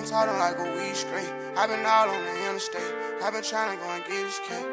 talking like a weed straight. I been all on the interstate. I been trying to go and get this cake.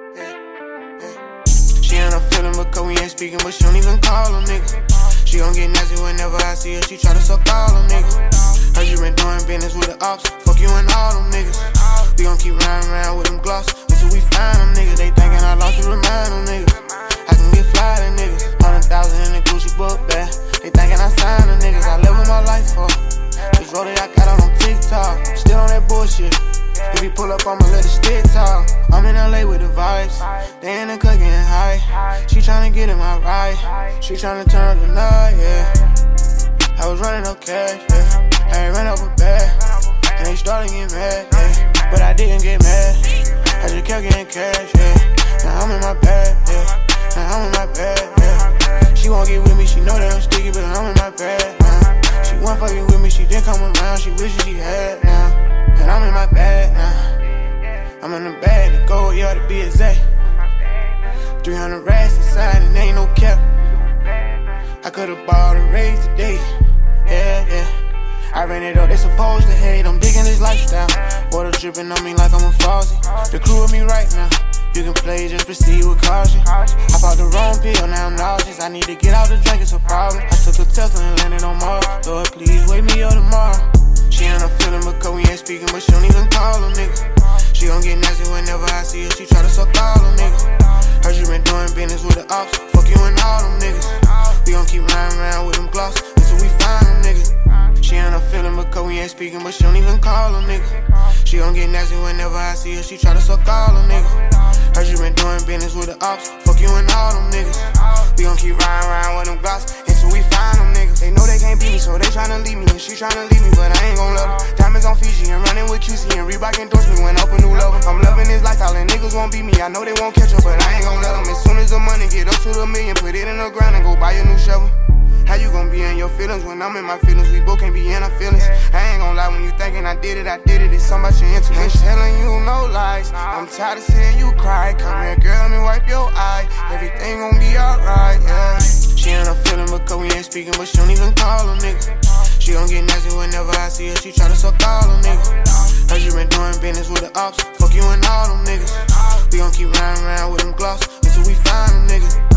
She ain't no feeling because we ain't speaking, but she don't even call them niggas. She gon' get nasty whenever I see her. She try to suck all them niggas. Heard you been doing business with the ops. Fuck you and all them niggas. We gon' keep riding around with them gloss until we find them niggas. They thinking I lost to remind them niggas. I can get fly to niggas. 100,000 in the Gucci book bag. They thinking I signed them niggas. I live my life for. This road that I got on TikTok. Still on that bullshit. If you pull up, I'ma let it stick talk. I'm in LA with the vibes. They in the cut getting high. She tryna get in my ride. She tryna turn up the night, yeah. I was running up cash, yeah. I ain't ran up a bag. And they started getting mad, yeah. But I didn't get mad. I just kept getting cash, yeah. Now I'm in my bag, yeah. Now I'm in my bag, yeah. She won't get with me, she know that I'm sticky, but I'm in my bag, nah. She wasn't fucking with me, she didn't come around. She wishes she had, now. And I'm in my bag now. I'm in the bag to go, yeah, to be exact. 300 racks inside and ain't no cap. I could've bought a raise today. Yeah, yeah. I ran it up, they supposed to hate. I'm digging this lifestyle. Water dripping on me like I'm a faucet. The crew with me right now. You can play, just proceed with caution. I popped the wrong pill, now I'm nauseous. I need to get out the drink, it's a problem. I took a Tesla and landed on Mars. Lord, please wake me up tomorrow. She ain't no feeling because we ain't speaking, but she don't even call them niggas. She gon' get nasty whenever I see her. She try to suck all them niggas. Heard you been doing business with the ops. Fuck you and all them niggas. We gon' keep riding around with them gloss until we find them niggas. She ain't no feeling because we ain't speaking, but she don't even call them niggas. She gon' get nasty whenever I see her. She try to suck all them niggas. Heard you been doing business with the ops. Fuck you and all them niggas. We gon' keep riding around with them gloss until we find them niggas. They know they can't beat me, so they tryna leave me. And she tryna leave me, but I ain't gon' love her. Diamonds on Fiji and running with QC and Reebok endorse me when up a new level. I'm loving this lifestyle and niggas won't beat me. I know they won't catch up, but I ain't gon' let them. As soon as the money get up to the million, put it in the ground and go buy a new shovel. How you gon' be in your feelings when I'm in my feelings? We both can't be in our feelings. I ain't gon' lie, when you thinking I did it, it's something about your intuition. Telling you no lies, I'm tired of seeing you cry. Come here, girl, let me wipe your eye. Everything gon' be alright, yeah. She ain't no feeling because we ain't speaking, but she don't even call them niggas. She gon' get nasty whenever I see her. She try to suck all them niggas. Heard you been doing business with the ops. Fuck you and all them niggas. We gon' keep riding around with them gloss until we find them niggas.